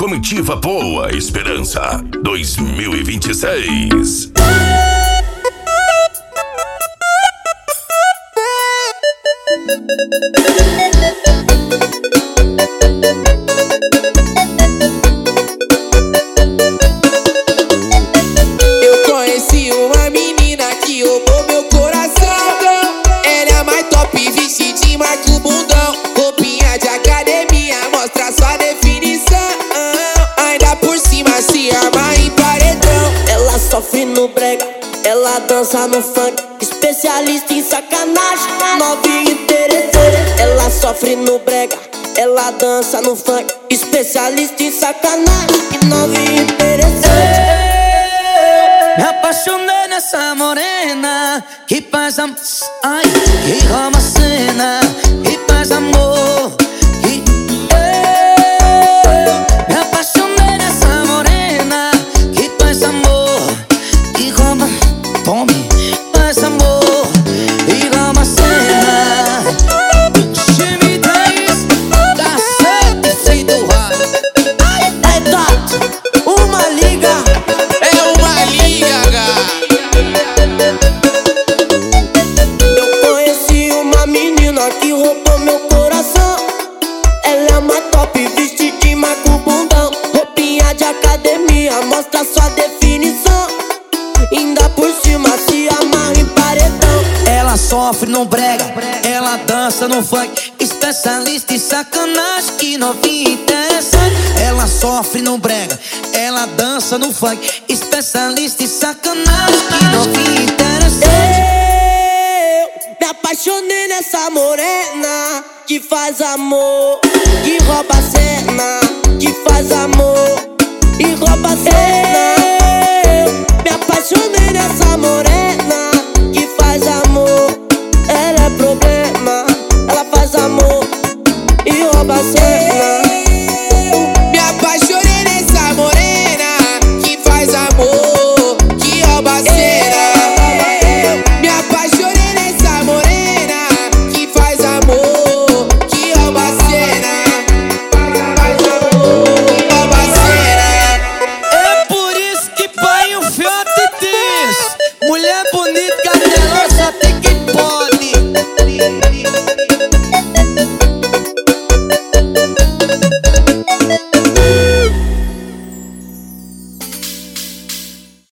Comitiva Boa Esperança 2026. Eu conheci uma menina que roubou meu coração. Ela é mais top, vestidinho, marca o bundão. Roupinha de academia, mostra sua definição. Ainda por cima se arma em paredão. Ela sofre no brega, ela dança no funk. Especialista em sacanagem, novinha interessante. Ela sofre no brega, ela dança no funk. Especialista em sacanagem, novinha interessante. Me apaixonei nessa morena que faz amor, ai, que rouba a cena, que faz amor. Me apaixonei nessa morena que faz amor, que rouba, tome, faz amor, e rouba a cena. Time 10, cacete sem doar. É Tato, uma liga. Eu conheci uma menina que roubou meu coração. Ela é uma top, vestidinho, marca o bundão. Roupinha de academia, mostra sua definição. Ainda por cima se amarra em paredão. Ela sofre no brega, ela dança no funk. Especialista em sacanagem, que novinha interessante. Ela sofre no brega, ela dança no funk. Especialista em sacanagem, que novinha interessante. Eu me apaixonei nessa morena que faz amor, que rouba a cena, que faz amor e rouba a cena. Eu me apaixonei nessa morena que faz amor. Ela é problema, ela faz amor e rouba a cena. Me apaixonei nessa morena que faz amor, que rouba a cena. Me apaixonei nessa morena que faz amor, que rouba a cena. Rouba a cena. É por isso que pai o fiote diz: mulher bonita